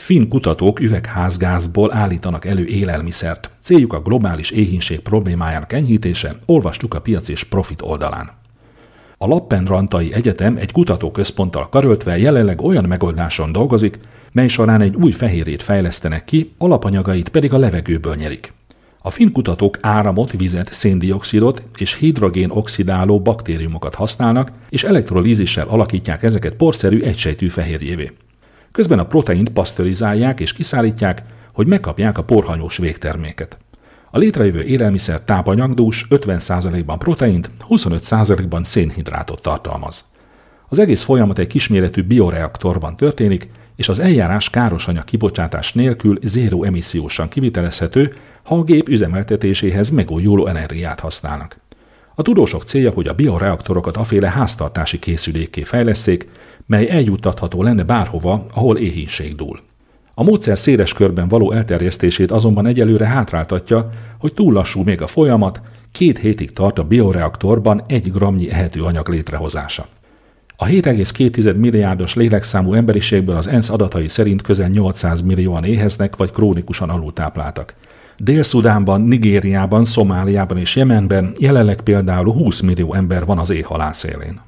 Finn kutatók üvegházgázból állítanak elő élelmiszert. Céljuk a globális éhínség problémájának enyhítése, olvastuk a piac és profit oldalán. A Lappeenrantai Egyetem egy kutatóközponttal karöltve jelenleg olyan megoldáson dolgozik, mely során egy új fehérjét fejlesztenek ki, alapanyagait pedig a levegőből nyerik. A finn kutatók áramot, vizet, széndioxidot és hidrogén-oxidáló baktériumokat használnak, és elektrolízissel alakítják ezeket porszerű egysejtű fehérjévé. Közben a proteint pasztörizálják és kiszállítják, hogy megkapják a porhanyós végterméket. A létrejövő élelmiszer tápanyagdús, 50%-ban proteint, 25%-ban szénhidrátot tartalmaz. Az egész folyamat egy kisméretű bioreaktorban történik, és az eljárás károsanyag kibocsátás nélkül zéró emissziósan kivitelezhető, ha a gép üzemeltetéséhez megújuló energiát használnak. A tudósok célja, hogy a bioreaktorokat aféle háztartási készülékké fejlesszék, mely eljuttatható lenne bárhova, ahol éhínség dúl. A módszer széles körben való elterjesztését azonban egyelőre hátráltatja, hogy túl lassú még a folyamat, 2 hétig tart a bioreaktorban 1 grammnyi ehető anyag létrehozása. A 7,2 milliárdos lélekszámú emberiségből az ENSZ adatai szerint közel 800 millióan éheznek vagy krónikusan alultápláltak. Dél-Szudánban, Nigériában, Szomáliában és Jemenben jelenleg például 20 millió ember van az éhhalál szélén.